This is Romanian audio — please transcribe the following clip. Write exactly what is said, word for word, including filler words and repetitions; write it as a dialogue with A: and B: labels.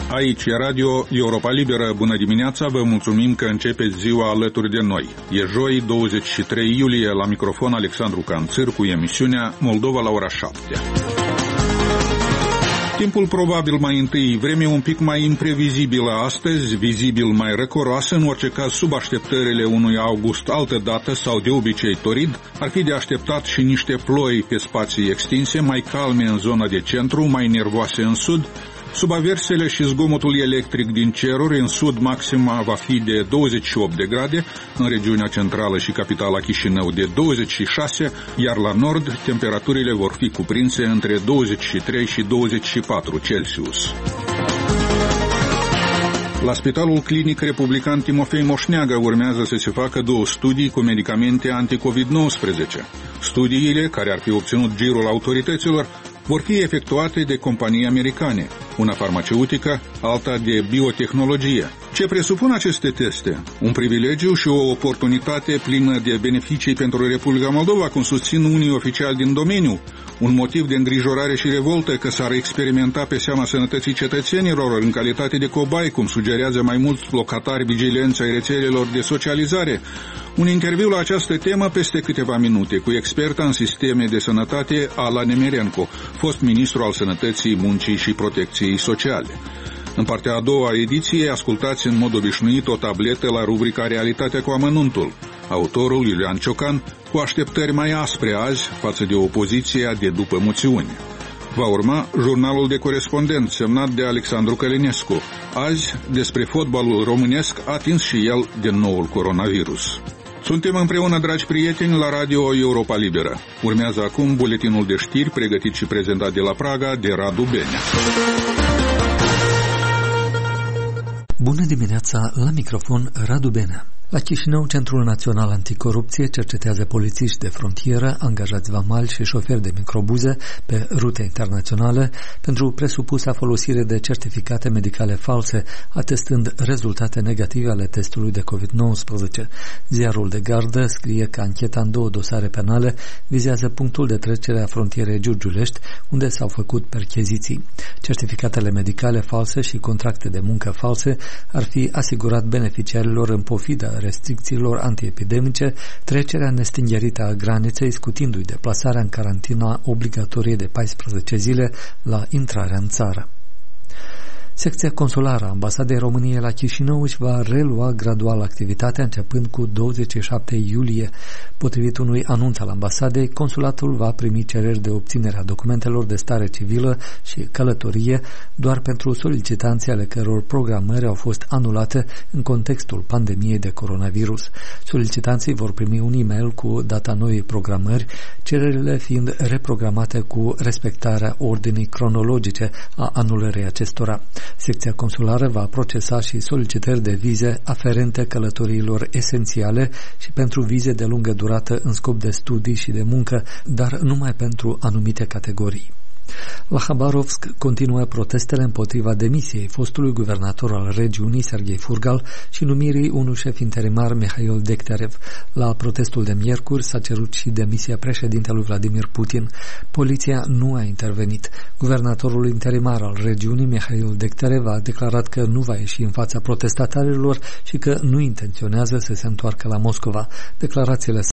A: Aici e Radio Europa Liberă. Bună dimineața, vă mulțumim că începeți ziua alături de noi. E joi, douăzeci și trei iulie, la microfon Alexandru Canțir cu emisiunea Moldova la ora șapte. Timpul probabil mai întâi, vreme un pic mai imprevizibilă astăzi, vizibil mai răcoroasă, în orice caz sub așteptările unui august altă dată sau de obicei torid, ar fi de așteptat și niște ploi pe spații extinse, mai calme în zona de centru, mai nervoase în sud. Sub aversele și zgomotul electric din ceruri, în sud maxima va fi de douăzeci și opt de grade, în regiunea centrală și capitala Chișinău de douăzeci și șase, iar la nord temperaturile vor fi cuprinse între douăzeci și trei și douăzeci și patru Celsius. La Spitalul Clinic Republican Timofei Moșneagă urmează să se facă două studii cu medicamente anti-covid nouăsprezece. Studiile, care ar fi obținut girul autorităților, vor fi efectuate de companii americane, una farmaceutică, alta de biotehnologie. Ce presupun aceste teste? Un privilegiu și o oportunitate plină de beneficii pentru Republica Moldova, cum susțin unii oficiali din domeniu, un motiv de îngrijorare și revoltă că s-ar experimenta pe seama sănătății cetățenilor în calitate de cobai, cum sugerează mai mulți locatari vigilenți ai rețelelor de socializare. Un interviu la această temă peste câteva minute cu experta în sisteme de sănătate Ala Nemerenko, fost ministru al Sănătății, Muncii și Protecției Sociale. În partea a doua a ediției ascultați în mod obișnuit o tabletă la rubrica Realitatea cu amănuntul. Autorul Iulian Ciocan cu așteptări mai aspre azi față de opoziția de după moțiuni. Va urma jurnalul de corespondent semnat de Alexandru Călinescu. Azi despre fotbalul românesc atins și el de noul coronavirus. Suntem împreună, dragi prieteni, la Radio Europa Liberă. Urmează acum buletinul de știri pregătit și prezentat de la Praga de Radu Benea.
B: Bună dimineața, la microfon Radu Benea. La Chișinău, Centrul Național Anticorupție cercetează polițiști de frontieră, angajați vamali și șoferi de microbuze pe rute internaționale pentru presupusa folosire de certificate medicale false, atestând rezultate negative ale testului de covid nouăsprezece. Ziarul de gardă scrie că ancheta în două dosare penale vizează punctul de trecere a frontierei Giurgiulești, unde s-au făcut percheziții. Certificatele medicale false și contracte de muncă false ar fi asigurat beneficiarilor în pofida restricțiilor antiepidemice, trecerea nestingerită a graniței, scutindu-i deplasarea în carantina obligatorie de paisprezece zile la intrarea în țară. Secția consulară a Ambasadei României la Chișinău își va relua gradual activitatea începând cu douăzeci și șapte iulie. Potrivit unui anunț al ambasadei, consulatul va primi cereri de obținere a documentelor de stare civilă și călătorie doar pentru solicitanții ale căror programări au fost anulate în contextul pandemiei de coronavirus. Solicitanții vor primi un e-mail cu data noii programări, cererile fiind reprogramate cu respectarea ordinii cronologice a anulării acestora. Secția consulară va procesa și solicitări de vize aferente călătoriilor esențiale și pentru vize de lungă durată în scop de studii și de muncă, dar numai pentru anumite categorii. La Habarovsk continuă protestele împotriva demisiei fostului guvernator al regiunii, Serghei Furgal, și numirii unui șef interimar, Mihail Dekterev. La protestul de miercuri s-a cerut și demisia președintelui Vladimir Putin. Poliția nu a intervenit. Guvernatorul interimar al regiunii, Mihail Dekterev, a declarat că nu va ieși în fața protestatarilor și că nu intenționează să se întoarcă la Moscova. Declarațiile